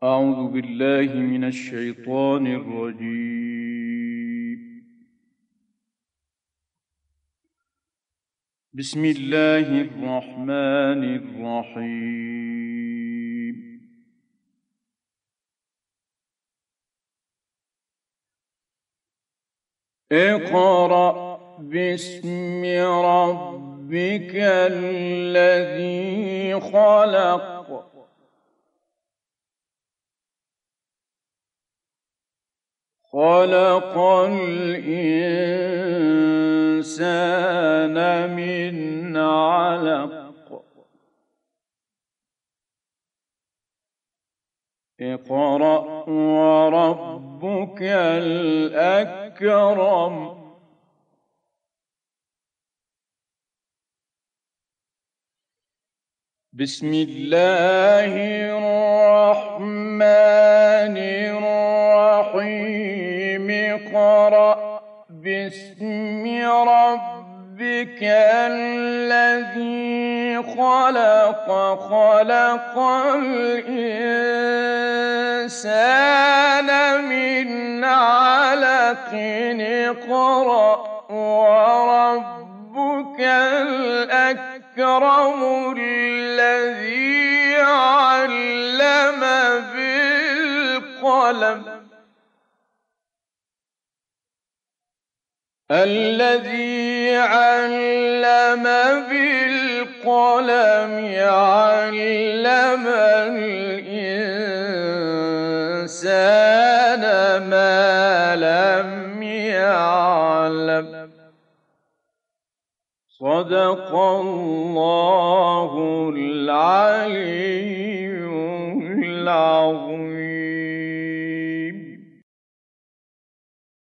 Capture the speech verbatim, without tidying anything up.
أعوذ بالله من الشيطان الرجيم. بسم الله الرحمن الرحيم. اقرأ باسم ربك الذي خلق خلق الإنسان من علق اقرأ وربك الأكرم بسم الله الرحمن الرحيم. اقرأ باسم ربك الذي خلق خلق الإنسان من علق اقرأ وربك الأكرم الذي علم بالقلم الذي علم بالقلم علم الإنسان ما لم يعلم. صدق الله العلي العظيم.